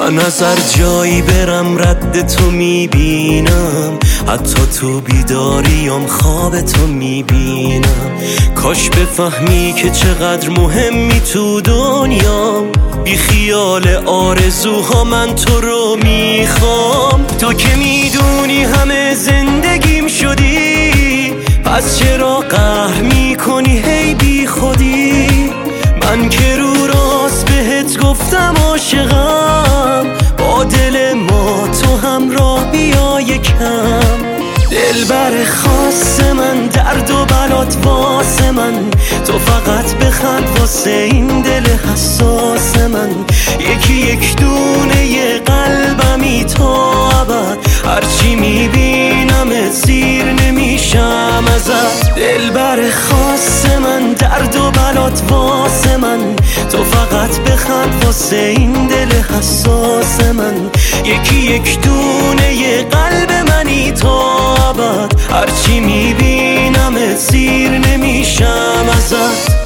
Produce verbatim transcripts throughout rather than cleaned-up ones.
من از هر جایی برم رد تو میبینم، حتی تو بیداریم خواب تو میبینم. کاش بفهمی که چقدر مهمی تو دنیا، بی خیال آرزوها من تو رو میخوام. تو که میدونی همه زندگیم شدی، پس چرا قهر میکنی هی بی خودی؟ من که رو راست بهت گفتم عاشقم، با دل ما تو همراه بیا یکم. دلبر خاص من، درد و بلات واسه من، تو فقط بخند واسه این دل حساس من. یکی یک دونه ی قلبمی تا ابد، هرچی میبینم سیر نمیشم ازت. دلبر خاص من، درد و بلات واسه من، تو فقط بخند واسه این دل حساس من. یکی یک دونه ی قلب منی تا ابد، هرچی میبینم سیر نمیشم ازت.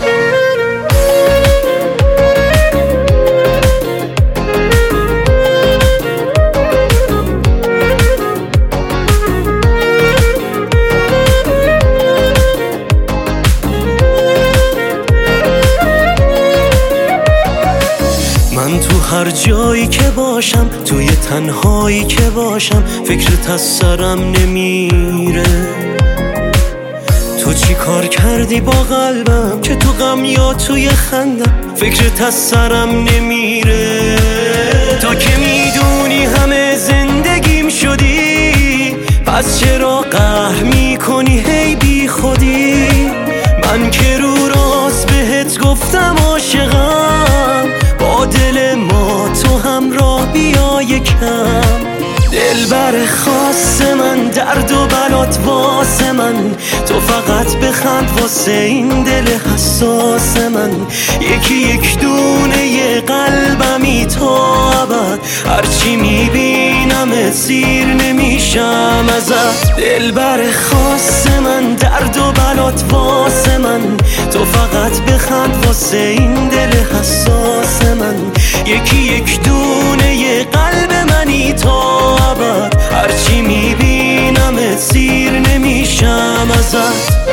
من تو هر جایی که باشم، توی تنهایی که باشم، فکرت از سرم نمیره. تو چی کار کردی با قلبم که تو غم یا توی خندم، فکرت از سرم نمیره. تو که میدونی همه زندگیم شدی، پس چرا قهر میکنی هی بی خودی؟ من که رو راست بهت گفتم عاشقم، با دل ما تو همراه بیا یکم. دلبر خاص من، درد و بلات واسه من، تو فقط بخند واسه این دل حساس من. یکی یک دونه ی قلبمی تا ابد، هرچی میبینم سیر نمیشم ازت. دلبر خاص من، درد و بلات واسه من، تو فقط بخند واسه این دل حساس من. یکی یک دونه ی قلب منی تا ابد، هرچی میبینم سیر نمیشم ازت.